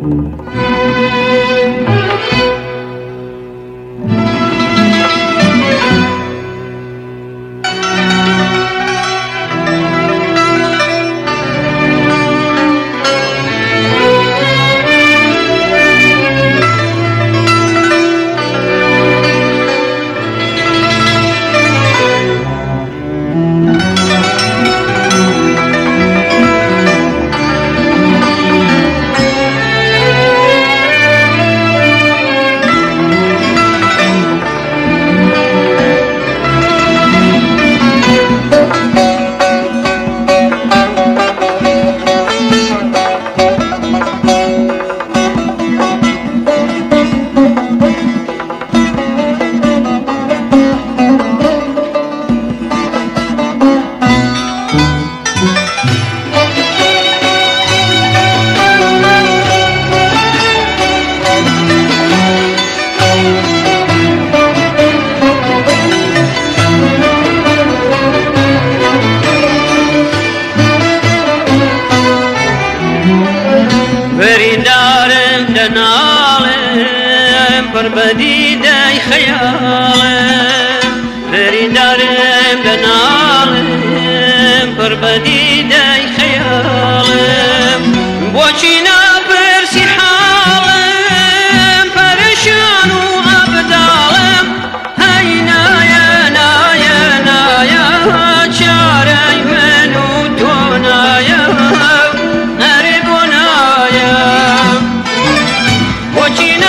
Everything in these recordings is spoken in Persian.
بديدي خيالم بريدارم لنالم بربديدي خيالم بوچينا برسي حالم پرشان وابدالم هينا يا نايا نايا چاري منو تونايا هربونايا بوچينا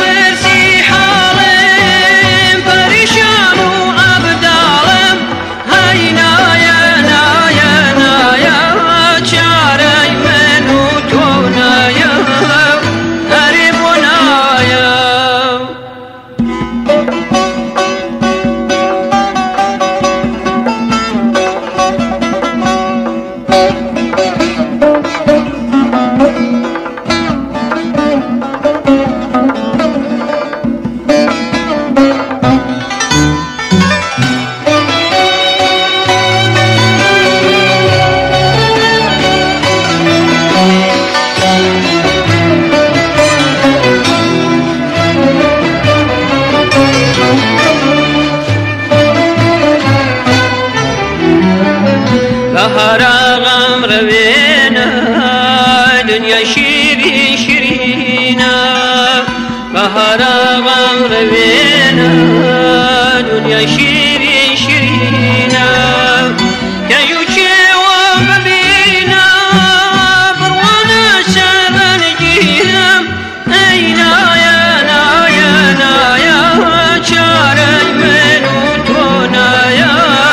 بهرام روينا دنيا شيرين شيرينا بهرام روينا دنيا شيرين شيرينا كيوشي وببينا بروانا شرن جيهم اينا يا نايا نايا شاري منو تونايا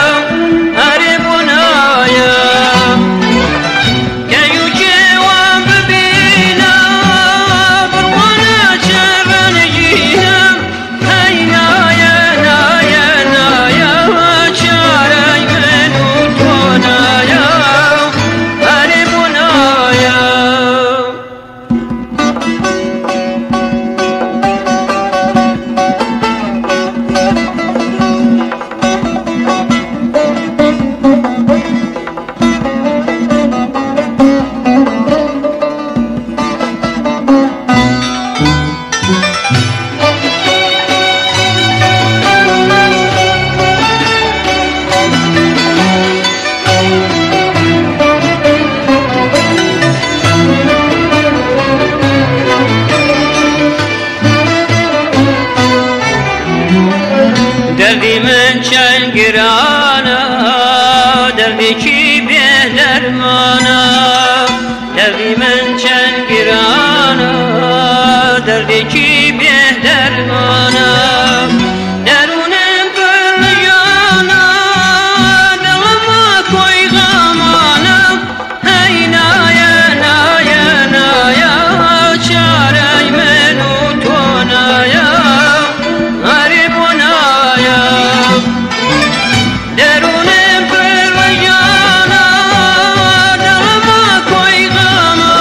دردی من چند گرانه دردی کی به درمانه دردی من چند گرانه دردی کی به درمانه درونم پر جانه دلم کوی غمانه هی نایا نایا نایا چاره منو تونایا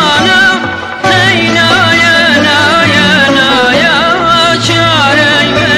چاره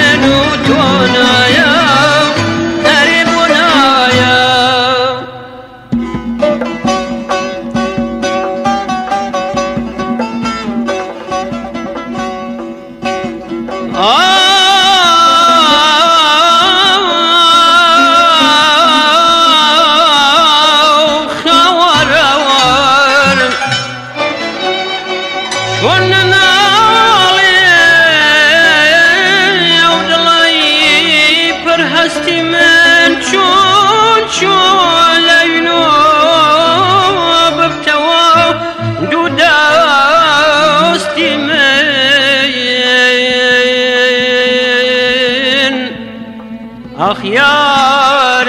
أخيار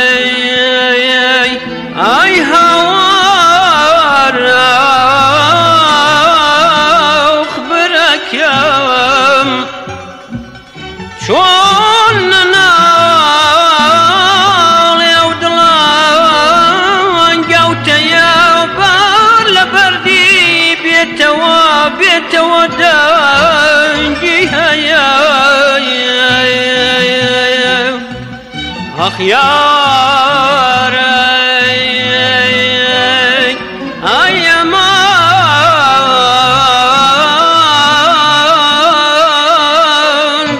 أي هوار أخبرك يوم شون نال يودلان قوت يا بار لبردي بيتوا دنجيها يا أخيار أيمان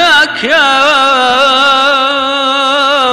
بركام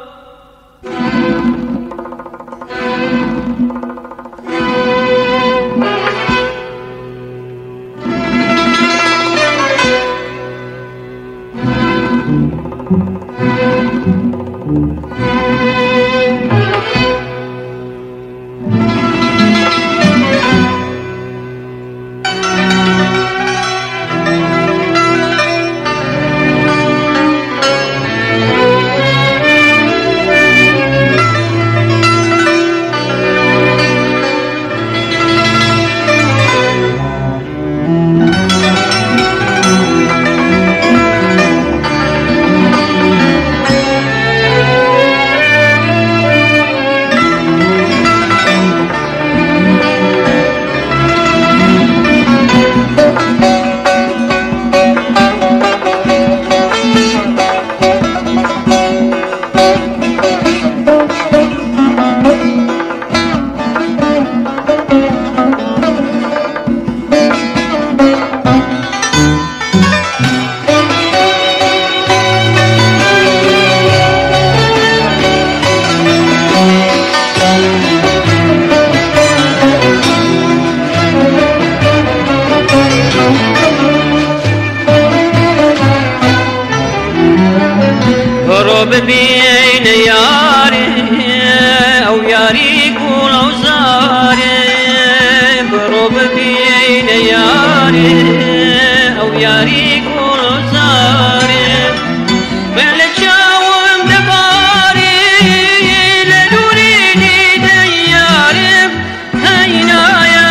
ببين ياري أو ياري قول عزاري برو ببين ياري أو ياري قول عزاري بالجاوم دباري لدوريني دياري هينا يا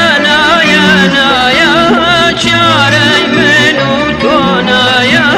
شاري منو تونا يا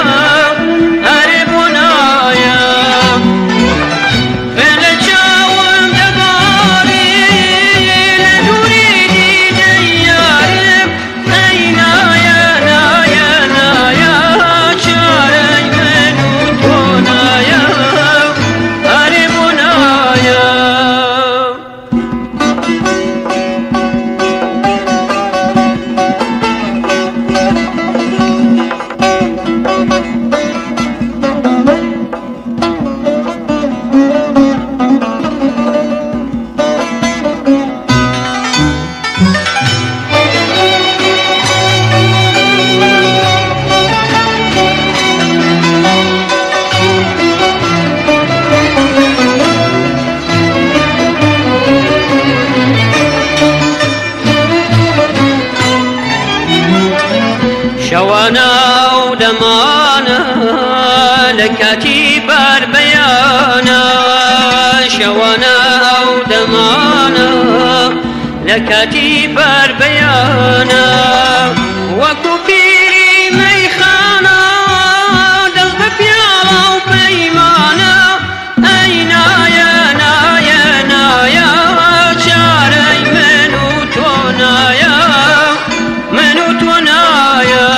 شوانا ودمانا لكاتي بار بيانا شوانا ودمانا لكاتي بار بيانا وكبيري ميخانا دلب بيالا وبيمانا أينا يا شاري منو تونا يا